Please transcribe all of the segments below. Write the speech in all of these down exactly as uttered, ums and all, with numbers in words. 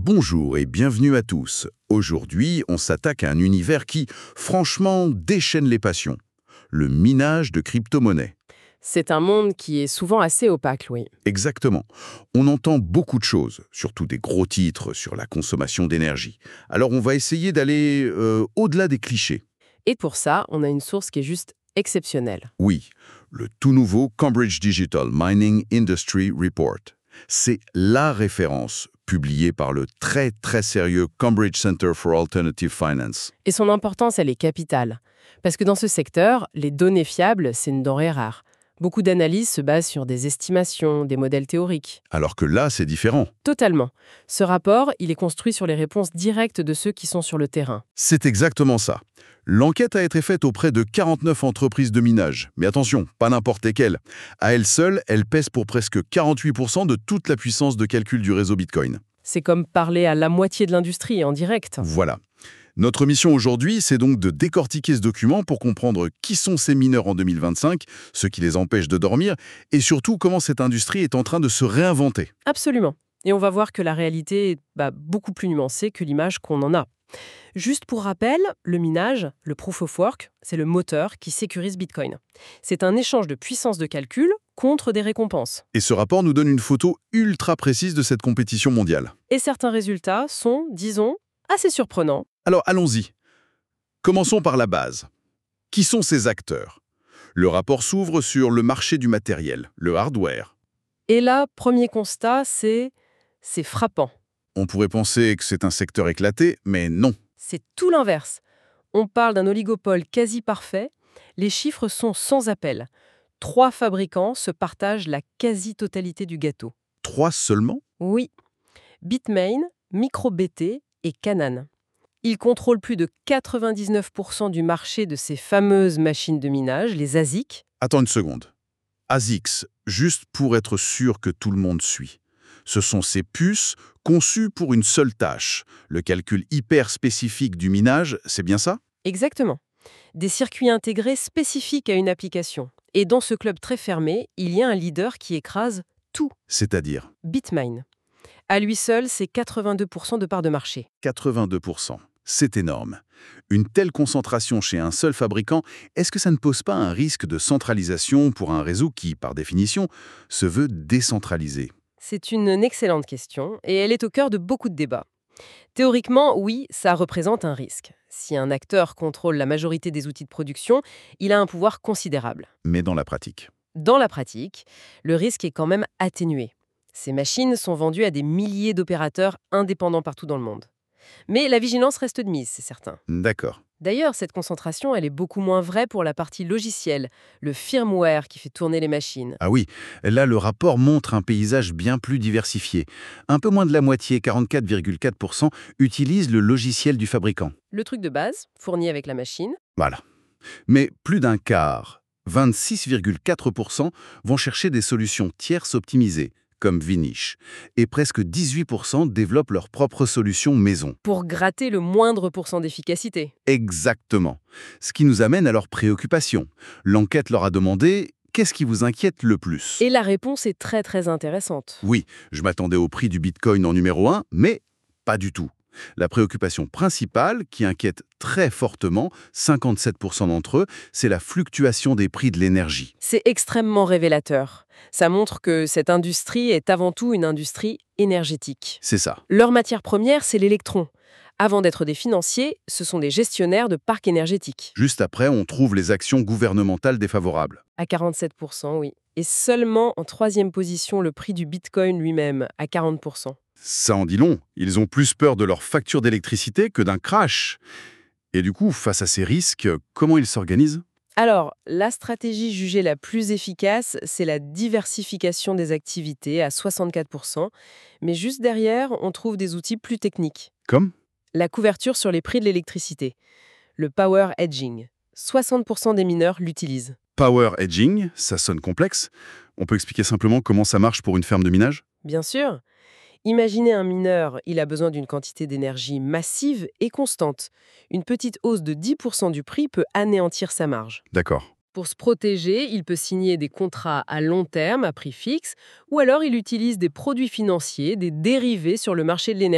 Bonjour et bienvenue à tous. Aujourd'hui, on s'attaque à un univers qui, franchement, déchaîne les passions. Le minage de crypto-monnaies. C'est un monde qui est souvent assez opaque, oui. Exactement. On entend beaucoup de choses, surtout des gros titres sur la consommation d'énergie. Alors on va essayer d'aller euh, au-delà des clichés. Et pour ça, on a une source qui est juste exceptionnelle. Oui, le tout nouveau Cambridge Digital Mining Industry Report. C'est la référence publiée par le très très sérieux Cambridge Center for Alternative Finance. Et son importance, elle est capitale. Parce que dans ce secteur, les données fiables, c'est une denrée rare. Beaucoup d'analyses se basent sur des estimations, des modèles théoriques. Alors que là, c'est différent. Totalement. Ce rapport, il est construit sur les réponses directes de ceux qui sont sur le terrain. C'est exactement ça. L'enquête a été faite auprès de quarante-neuf entreprises de minage. Mais attention, pas n'importe lesquelles. À elle seule, elle pèse pour presque quarante-huit pour cent de toute la puissance de calcul du réseau Bitcoin. C'est comme parler à la moitié de l'industrie en direct. Voilà. Notre mission aujourd'hui, c'est donc de décortiquer ce document pour comprendre qui sont ces mineurs en deux mille vingt-cinq, ce qui les empêche de dormir, et surtout comment cette industrie est en train de se réinventer. Absolument. Et on va voir que la réalité est bah, beaucoup plus nuancée que l'image qu'on en a. Juste pour rappel, le minage, le proof of work, c'est le moteur qui sécurise Bitcoin. C'est un échange de puissance de calcul contre des récompenses. Et ce rapport nous donne une photo ultra précise de cette compétition mondiale. Et certains résultats sont, disons, assez surprenants. Alors allons-y. Commençons par la base. Qui sont ces acteurs? Le rapport s'ouvre sur le marché du matériel, le hardware. Et là, premier constat, c'est c'est frappant. On pourrait penser que c'est un secteur éclaté, mais non. C'est tout l'inverse. On parle d'un oligopole quasi parfait. Les chiffres sont sans appel. Trois fabricants se partagent la quasi-totalité du gâteau. Trois seulement? Oui, Bitmain, MicroBT et Canaan. Ils contrôlent plus de quatre-vingt-dix-neuf pour cent du marché de ces fameuses machines de minage, les A S I C. Attends une seconde. A S I C, juste pour être sûr que tout le monde suit. Ce sont ces puces conçues pour une seule tâche. Le calcul hyper spécifique du minage, c'est bien ça? Exactement. Des circuits intégrés spécifiques à une application. Et dans ce club très fermé, il y a un leader qui écrase tout. C'est-à-dire Bitmain. À lui seul, c'est quatre-vingt-deux pour cent de part de marché. quatre-vingt-deux pour cent. C'est énorme. Une telle concentration chez un seul fabricant, est-ce que ça ne pose pas un risque de centralisation pour un réseau qui, par définition, se veut décentralisé? C'est une excellente question et elle est au cœur de beaucoup de débats. Théoriquement, oui, ça représente un risque. Si un acteur contrôle la majorité des outils de production, il a un pouvoir considérable. Mais dans la pratique? Dans la pratique, le risque est quand même atténué. Ces machines sont vendues à des milliers d'opérateurs indépendants partout dans le monde. Mais la vigilance reste de mise, c'est certain. D'accord. D'ailleurs, cette concentration, elle est beaucoup moins vraie pour la partie logicielle, le firmware qui fait tourner les machines. Ah oui, là le rapport montre un paysage bien plus diversifié. Un peu moins de la moitié, quarante-quatre virgule quatre pour cent, utilise le logiciel du fabricant. Le truc de base, fourni avec la machine. Voilà. Mais plus d'un quart, vingt-six virgule quatre pour cent, vont chercher des solutions tierces optimisées, comme Vinish. Et presque dix-huit pour cent développent leurs propres solutions maison. Pour gratter le moindre pourcent d'efficacité. Exactement. Ce qui nous amène à leurs préoccupations. L'enquête leur a demandé « Qu'est-ce qui vous inquiète le plus ?» Et la réponse est très très intéressante. Oui, je m'attendais au prix du Bitcoin en numéro un, mais pas du tout. La préoccupation principale, qui inquiète très fortement, cinquante-sept pour cent d'entre eux, c'est la fluctuation des prix de l'énergie. C'est extrêmement révélateur. Ça montre que cette industrie est avant tout une industrie énergétique. C'est ça. Leur matière première, c'est l'électron. Avant d'être des financiers, ce sont des gestionnaires de parcs énergétiques. Juste après, on trouve les actions gouvernementales défavorables. À quarante-sept pour cent, oui. Et seulement en troisième position, le prix du Bitcoin lui-même, à quarante pour cent. Ça en dit long. Ils ont plus peur de leur facture d'électricité que d'un crash. Et du coup, face à ces risques, comment ils s'organisent ? Alors, la stratégie jugée la plus efficace, c'est la diversification des activités à soixante-quatre pour cent. Mais juste derrière, on trouve des outils plus techniques. Comme ? La couverture sur les prix de l'électricité. Le power hedging. soixante pour cent des mineurs l'utilisent. Power hedging, ça sonne complexe. On peut expliquer simplement comment ça marche pour une ferme de minage ? Bien sûr. Imaginez un mineur, il a besoin d'une quantité d'énergie massive et constante. Une petite hausse de dix pour cent du prix peut anéantir sa marge. D'accord. Pour se protéger, il peut signer des contrats à long terme à prix fixe, ou alors il utilise des produits financiers, des dérivés sur le marché de l'énergie.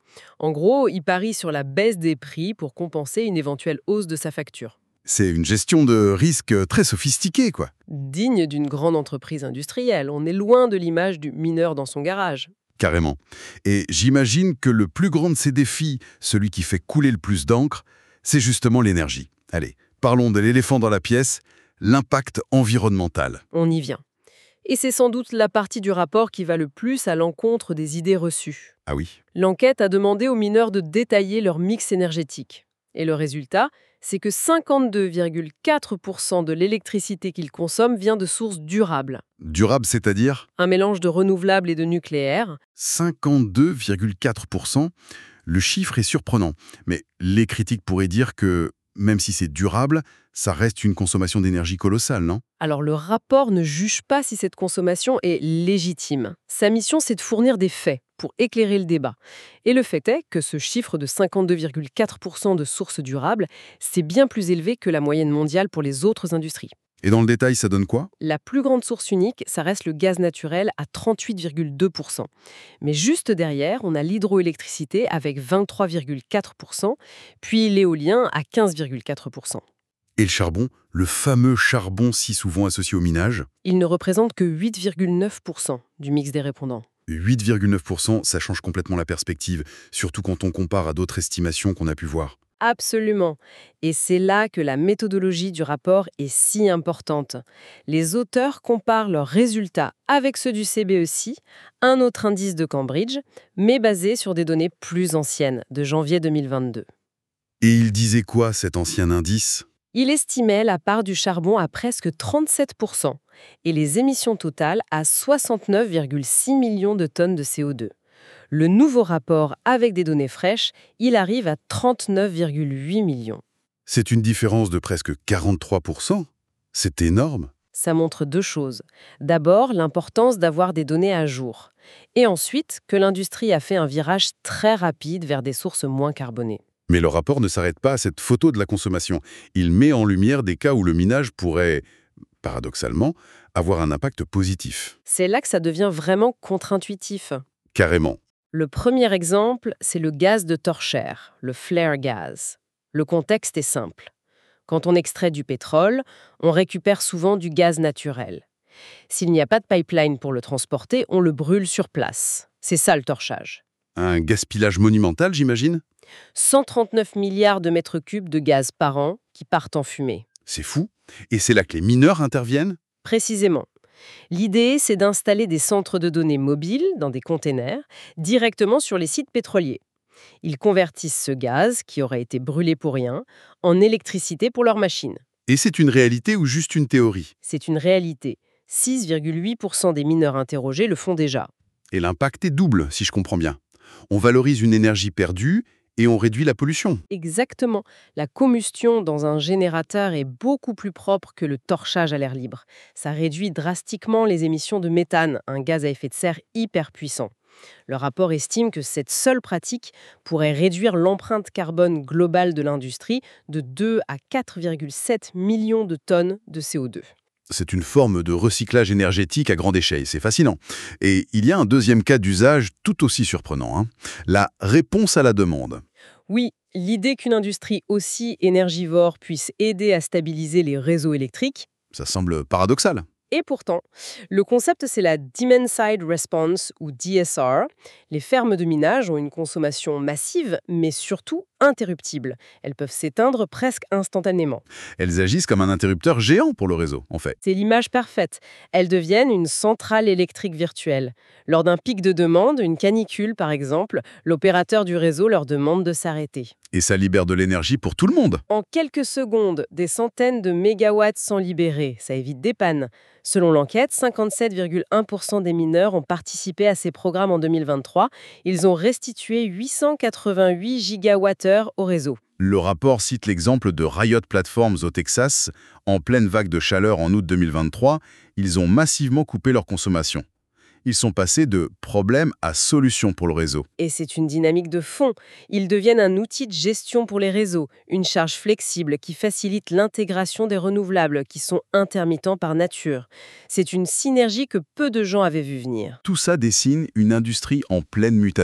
En gros, il parie sur la baisse des prix pour compenser une éventuelle hausse de sa facture. C'est une gestion de risque très sophistiquée, quoi. Digne d'une grande entreprise industrielle, on est loin de l'image du mineur dans son garage. Carrément. Et j'imagine que le plus grand de ces défis, celui qui fait couler le plus d'encre, c'est justement l'énergie. Allez, parlons de l'éléphant dans la pièce, l'impact environnemental. On y vient. Et c'est sans doute la partie du rapport qui va le plus à l'encontre des idées reçues. Ah oui. L'enquête a demandé aux mineurs de détailler leur mix énergétique. Et le résultat, c'est que cinquante-deux virgule quatre pour cent de l'électricité qu'ils consomment vient de sources durables. Durable, c'est-à-dire Un mélange de renouvelables et de nucléaire. cinquante-deux virgule quatre pour cent. Le chiffre est surprenant. Mais les critiques pourraient dire que, même si c'est durable, ça reste une consommation d'énergie colossale, non? Alors le rapport ne juge pas si cette consommation est légitime. Sa mission, c'est de fournir des faits pour éclairer le débat. Et le fait est que ce chiffre de cinquante-deux virgule quatre pour cent de sources durables, c'est bien plus élevé que la moyenne mondiale pour les autres industries. Et dans le détail, ça donne quoi? La plus grande source unique, ça reste le gaz naturel à trente-huit virgule deux pour cent. Mais juste derrière, on a l'hydroélectricité avec vingt-trois virgule quatre pour cent, puis l'éolien à quinze virgule quatre pour cent. Et le charbon, le fameux charbon si souvent associé au minage? Il ne représente que huit virgule neuf pour cent du mix des répondants. huit virgule neuf pour cent, ça change complètement la perspective, surtout quand on compare à d'autres estimations qu'on a pu voir. Absolument. Et c'est là que la méthodologie du rapport est si importante. Les auteurs comparent leurs résultats avec ceux du C B E C, un autre indice de Cambridge, mais basé sur des données plus anciennes, de janvier deux mille vingt-deux. Et il disait quoi, cet ancien indice? Il estimait la part du charbon à presque trente-sept pour cent et les émissions totales à soixante-neuf virgule six millions de tonnes de C O deux. Le nouveau rapport, avec des données fraîches, il arrive à trente-neuf virgule huit millions. C'est une différence de presque quarante-trois pour cent. C'est énorme. Ça montre deux choses. D'abord, l'importance d'avoir des données à jour. Et ensuite, que l'industrie a fait un virage très rapide vers des sources moins carbonées. Mais le rapport ne s'arrête pas à cette photo de la consommation. Il met en lumière des cas où le minage pourrait, paradoxalement, avoir un impact positif. C'est là que ça devient vraiment contre-intuitif. Carrément. Le premier exemple, c'est le gaz de torchère, le flare gas. Le contexte est simple. Quand on extrait du pétrole, on récupère souvent du gaz naturel. S'il n'y a pas de pipeline pour le transporter, on le brûle sur place. C'est ça le torchage. Un gaspillage monumental, j'imagine? cent trente-neuf milliards de mètres cubes de gaz par an qui partent en fumée. C'est fou. Et c'est là que les mineurs interviennent? Précisément. L'idée, c'est d'installer des centres de données mobiles dans des containers directement sur les sites pétroliers. Ils convertissent ce gaz, qui aurait été brûlé pour rien, en électricité pour leurs machines. Et c'est une réalité ou juste une théorie? C'est une réalité. six virgule huit pour cent des mineurs interrogés le font déjà. Et l'impact est double, si je comprends bien. On valorise une énergie perdue et on réduit la pollution. Exactement. La combustion dans un générateur est beaucoup plus propre que le torchage à l'air libre. Ça réduit drastiquement les émissions de méthane, un gaz à effet de serre hyper puissant. Le rapport estime que cette seule pratique pourrait réduire l'empreinte carbone globale de l'industrie de deux à quatre virgule sept millions de tonnes de C O deux. C'est une forme de recyclage énergétique à grande échelle, c'est fascinant. Et il y a un deuxième cas d'usage tout aussi surprenant, hein. La réponse à la demande. Oui, l'idée qu'une industrie aussi énergivore puisse aider à stabiliser les réseaux électriques. Ça semble paradoxal. Et pourtant, le concept, c'est la Demand Side Response, ou D S R. Les fermes de minage ont une consommation massive, mais surtout interruptible. Elles peuvent s'éteindre presque instantanément. Elles agissent comme un interrupteur géant pour le réseau, en fait. C'est l'image parfaite. Elles deviennent une centrale électrique virtuelle. Lors d'un pic de demande, une canicule par exemple, l'opérateur du réseau leur demande de s'arrêter. Et ça libère de l'énergie pour tout le monde. En quelques secondes, des centaines de mégawatts sont libérés. Ça évite des pannes. Selon l'enquête, cinquante-sept virgule un pour cent des mineurs ont participé à ces programmes en deux mille vingt-trois. Ils ont restitué huit cent quatre-vingt-huit gigawattheures au réseau. Le rapport cite l'exemple de Riot Platforms au Texas. En pleine vague de chaleur en août deux mille vingt-trois, ils ont massivement coupé leur consommation. Ils sont passés de problème à solution pour le réseau. Et c'est une dynamique de fond. Ils deviennent un outil de gestion pour les réseaux, une charge flexible qui facilite l'intégration des renouvelables qui sont intermittents par nature. C'est une synergie que peu de gens avaient vu venir. Tout ça dessine une industrie en pleine mutation.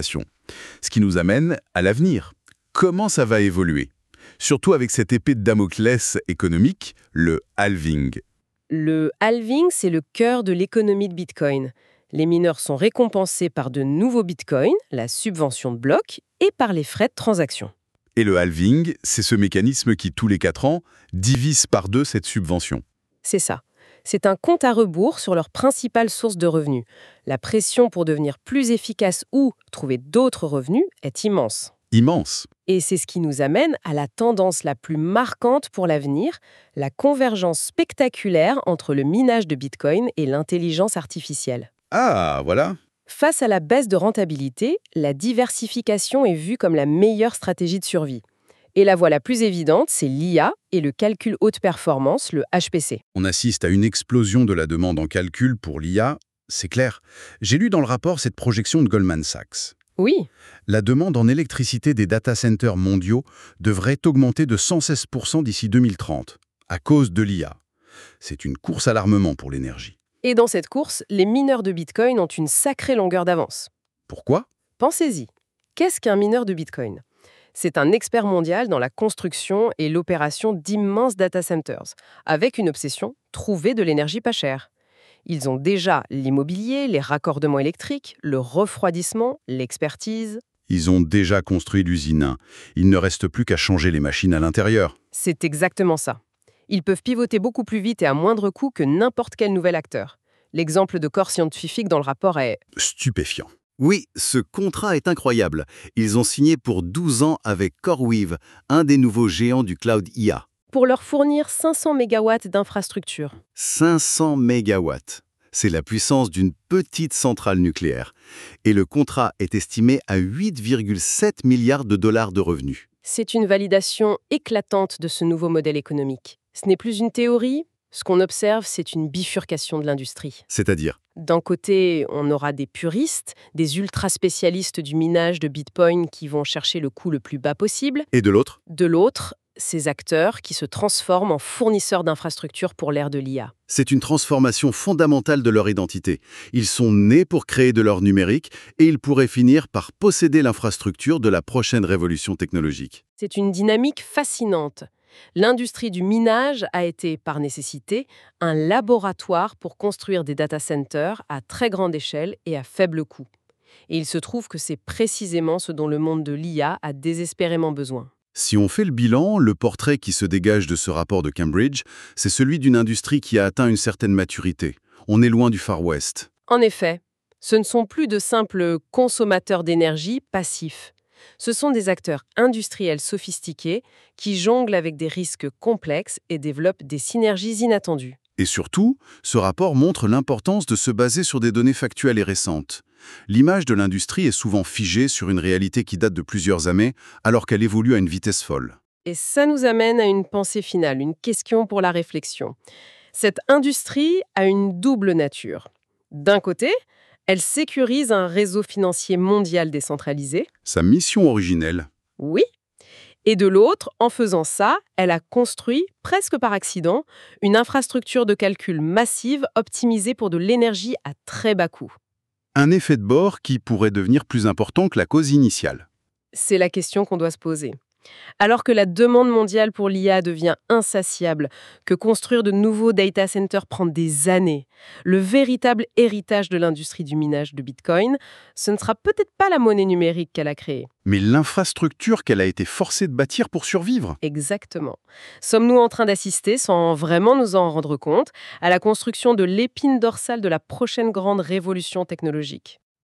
Ce qui nous amène à l'avenir. Comment ça va évoluer? Surtout avec cette épée de Damoclès économique, le halving. Le halving, c'est le cœur de l'économie de Bitcoin. Les mineurs sont récompensés par de nouveaux bitcoins, la subvention de blocs, et par les frais de transaction. Et le halving, c'est ce mécanisme qui, tous les quatre ans, divise par deux cette subvention. C'est ça. C'est un compte à rebours sur leur principale source de revenus. La pression pour devenir plus efficace ou trouver d'autres revenus est immense. Immense. Et c'est ce qui nous amène à la tendance la plus marquante pour l'avenir, la convergence spectaculaire entre le minage de Bitcoin et l'intelligence artificielle. Ah, voilà. Face à la baisse de rentabilité, la diversification est vue comme la meilleure stratégie de survie. Et la voie la plus évidente, c'est l'I A et le calcul haute performance, le H P C. On assiste à une explosion de la demande en calcul pour l'I A, c'est clair. J'ai lu dans le rapport cette projection de Goldman Sachs. Oui, La demande en électricité des data centers mondiaux devrait augmenter de cent seize pour cent d'ici deux mille trente, à cause de l'I A. C'est une course à l'armement pour l'énergie. et dans cette course, les mineurs de Bitcoin ont une sacrée longueur d'avance. Pourquoi? Pensez-y. Qu'est-ce qu'un mineur de Bitcoin? C'est un expert mondial dans la construction et l'opération d'immenses data centers, avec une obsession, trouver de l'énergie pas chère. Ils ont déjà l'immobilier, les raccordements électriques, le refroidissement, l'expertise. Ils ont déjà construit l'usine. Il ne reste plus qu'à changer les machines à l'intérieur. C'est exactement ça. Ils peuvent pivoter beaucoup plus vite et à moindre coût que n'importe quel nouvel acteur. L'exemple de Core Scientific dans le rapport est... Stupéfiant. Oui, ce contrat est incroyable. Ils ont signé pour douze ans avec CoreWeave, un des nouveaux géants du cloud I A. pour leur fournir cinq cents mégawatts d'infrastructure. cinq cents mégawatts. C'est la puissance d'une petite centrale nucléaire. Et le contrat est estimé à huit virgule sept milliards de dollars de revenus. C'est une validation éclatante de ce nouveau modèle économique. Ce n'est plus une théorie, ce qu'on observe, c'est une bifurcation de l'industrie. C'est-à-dire, D'un côté, on aura des puristes, des ultra-spécialistes du minage de Bitcoin qui vont chercher le coût le plus bas possible. et de l'autre, De l'autre, ces acteurs qui se transforment en fournisseurs d'infrastructures pour l'ère de l'I A. c'est une transformation fondamentale de leur identité. Ils sont nés pour créer de l'or numérique et ils pourraient finir par posséder l'infrastructure de la prochaine révolution technologique. C'est une dynamique fascinante. L'industrie du minage a été, par nécessité, un laboratoire pour construire des data centers à très grande échelle et à faible coût. Et il se trouve que c'est précisément ce dont le monde de l'I A a désespérément besoin. Si on fait le bilan, le portrait qui se dégage de ce rapport de Cambridge, c'est celui d'une industrie qui a atteint une certaine maturité. On est loin du Far West. En effet, ce ne sont plus de simples consommateurs d'énergie passifs. Ce sont des acteurs industriels sophistiqués qui jonglent avec des risques complexes et développent des synergies inattendues. Et surtout, ce rapport montre l'importance de se baser sur des données factuelles et récentes. L'image de l'industrie est souvent figée sur une réalité qui date de plusieurs années, alors qu'elle évolue à une vitesse folle. Et ça nous amène à une pensée finale, une question pour la réflexion. Cette industrie a une double nature. D'un côté, elle sécurise un réseau financier mondial décentralisé, Sa mission originelle, oui. Et de l'autre, en faisant ça, elle a construit, presque par accident, une infrastructure de calcul massive optimisée pour de l'énergie à très bas coût. un effet de bord qui pourrait devenir plus important que la cause initiale. C'est la question qu'on doit se poser. Alors que la demande mondiale pour l'I A devient insatiable, que construire de nouveaux data centers prend des années, le véritable héritage de l'industrie du minage de Bitcoin, ce ne sera peut-être pas la monnaie numérique qu'elle a créée. Mais l'infrastructure qu'elle a été forcée de bâtir pour survivre. Exactement. Sommes-nous en train d'assister, sans vraiment nous en rendre compte, à la construction de l'épine dorsale de la prochaine grande révolution technologique ?